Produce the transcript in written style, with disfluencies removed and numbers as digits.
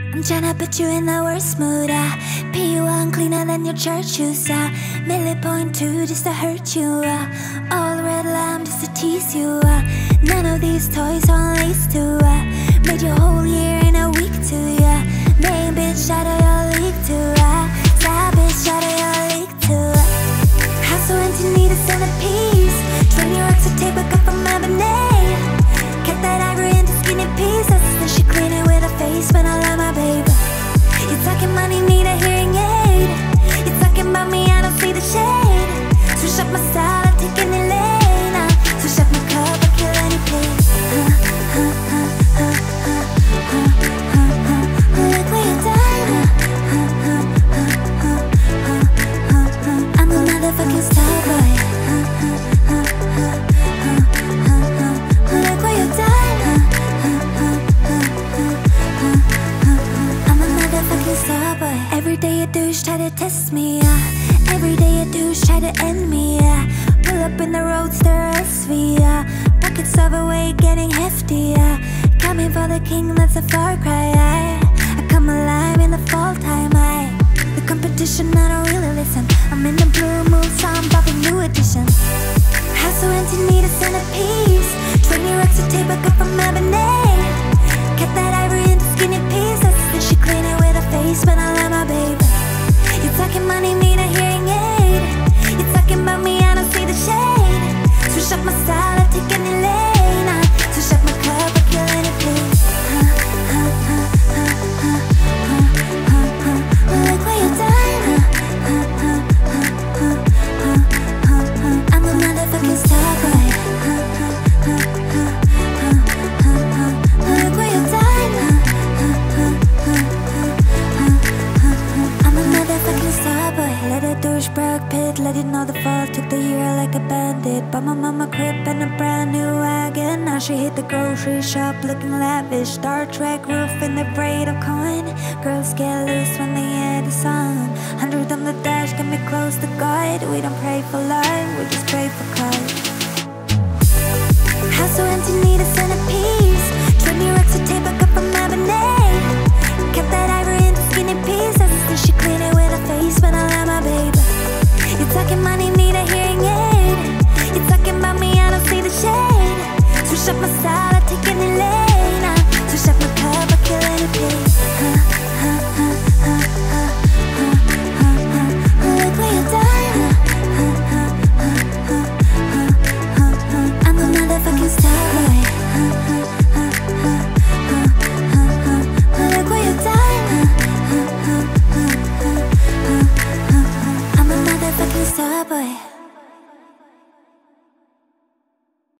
I'm tryna put you in the worst mood, P1 cleaner than your church shoes, Millie point two just to hurt you, all red lamb just to tease you, none of these toys on lace too, made your whole year in a week too, main bitch out of your league too, side bitch out of your league too, house so empty need a centerpiece, 20 rocks of tape I got from Ebony, cut that ivory into skinny pieces, then she clean it with her face when I love my baby. You're talking money, need a hearing aid. You're talking about me, I don't see the shade. Switch up my style, I take any lane. Switch up my cup, I kill any place. Look what you done. I'm a motherfucking star boy. Look what you done. I'm a motherfucking star boy. Every day a douche try to test me, every day a douche try to end me, pull up in the roadster SV, pockets overweight getting hefty, coming for the king, that's a far cry, I come alive in the fall time, the competition I don't really listen, I'm in the blue moon so I'm popping new editions, house so empty need a centerpiece, 20 racks of tape I got from Ebony, cut that ivory into skinny pieces, then she clean it with her face when I love my baby. You're talking money, need a hearing aid. You're talking about me, I don't see the shade. Switch up my style, I take any lane. Switch up my cup, I kill any place. Look what you done. I'm a motherfucking star boy. Look what you done. I'm a motherfucking star boy. Let a douche Brad Pitt, let it know the fall. Took the year like a bandit. Bought my mama crib and a brand new wagon. Now she hit the grocery shop looking lavish. Star Trek roof in the braid of coin. Girls get loose when they hear the song. 100 on the dash, get me close to God. We don't pray for love, we just pray for cause. House so empty, need a centerpiece.